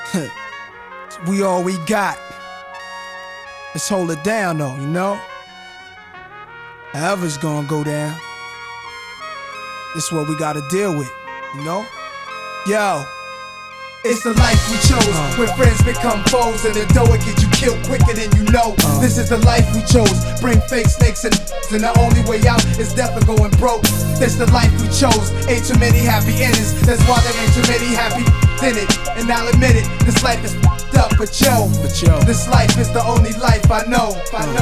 We all we got. Let's hold it down though, you know? However it's gonna go down. This is what we gotta deal with, you know? Yo. It's the life we chose, when friends become foes, and the dough will get you killed quicker than you know. This is the life we chose, bring fake snakes and the only way out is death or going broke. This the life we chose, ain't too many happy endings, that's why there ain't too many happy in it. And I'll admit it, this life is up, but yo, this life is the only life I know.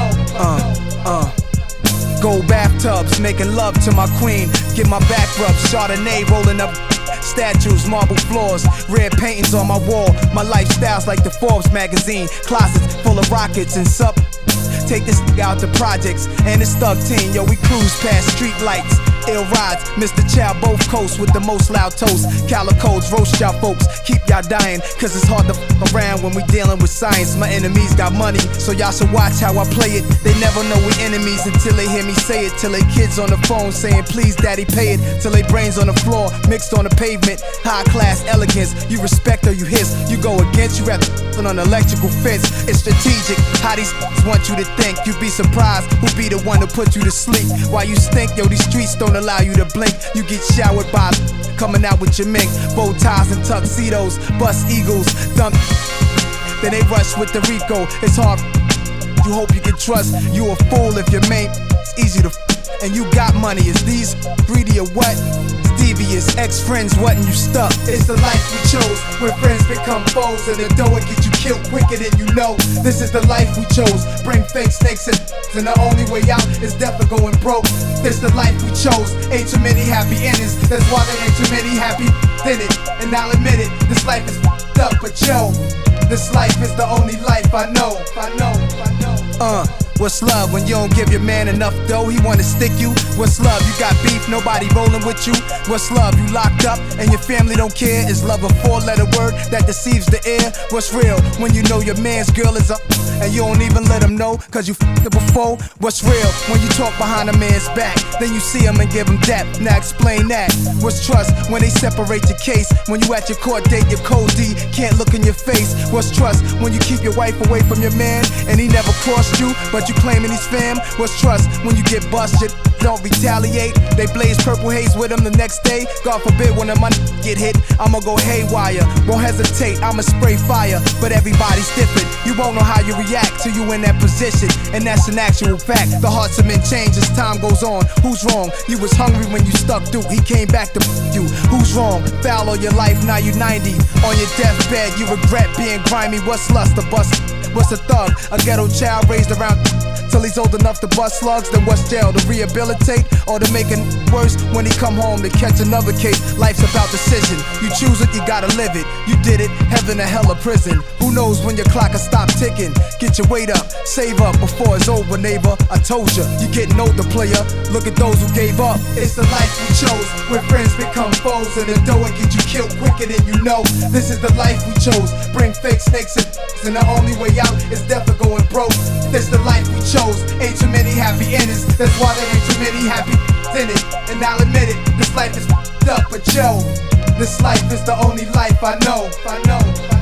Gold bathtubs, making love to my queen. Get my back rubbed, Chardonnay rolling up statues, marble floors, red paintings on my wall. My lifestyle's like the Forbes magazine, closets full of rockets and sup. Take this out the projects and it's thug team. Yo, we cruise past street lights, ill rides, Mr. Chow both coasts with the most loud toast. Calicoes roast y'all folks, keep y'all dying, cause it's hard to f around when we dealing with science. My enemies got money, so y'all should watch how I play it. They never know we enemies until they hear me say it. Till they kids on the phone saying please daddy pay it. Till they brains on the floor, mixed on the pavement. High class elegance, you respect or you hiss. You go against, you rather on an electrical fence. It's strategic, how these want you to think. You be surprised who be the one to put you to sleep. While you stink, yo, these streets don't allow you to blink. You get showered by coming out with your mink. Bow ties and tuxedos, bust eagles, dump. Then they rush with the Rico. It's hard, you hope you can trust. You a fool if your main easy to and you got money. Is these greedy or what? Devious, ex-friends wasn't you stuck. It's the life we chose, when friends become foes, and the dough will get you killed quicker than you know. This is the life we chose, bring fake snakes and the only way out is death or going broke. This the life we chose, ain't too many happy endings, that's why there ain't too many happy in it. And I'll admit it, this life is up, but yo, this life is the only life I know. What's love when you don't give your man enough dough? He wanna stick you. What's love? You got beef, nobody rolling with you. What's love? You locked up and your family don't care. Is love a four-letter word that deceives the air? What's real when you know your man's girl is up and you don't even let him know cause you f***ed her before? What's real when you talk behind a man's back, then you see him and give him depth? Now explain that. What's trust when they separate your case? When you at your court date, your code D can't look in your face. What's trust when you keep your wife away from your man and he never crossed you, but you claiming he's fam? What's trust when you get busted, don't retaliate? They blaze purple haze with him the next day. God forbid when my get hit, I'ma go haywire. Won't hesitate, I'ma spray fire. But everybody's different, you won't know how you react till you in that position. And that's an actual fact, the hearts of men change as time goes on. Who's wrong? You was hungry when you stuck through, he came back to you. Who's wrong? Foul all your life, now you 90. On your deathbed, you regret being grimy. What's lust? A bust? What's a thug? A ghetto child raised around till he's old enough to bust slugs. Then what's jail? To rehabilitate or to make it worse when he come home to catch another case? Life's about decision, you choose it, you gotta live it. You did it, heaven or hell or prison. Who knows when your clock will stop ticking? Get your weight up, save up before it's over, neighbor. I told ya, you getting older, player. Look at those who gave up. It's the life we chose, when friends become foes, and the dough will get you killed quicker than you know. This is the life we chose, bring fake snakes and the only way out is death or going broke. This the life we chose, ain't too many happy endings, that's why there ain't too many happy in it. And I'll admit it, this life is up, but yo, this life is the only life I know.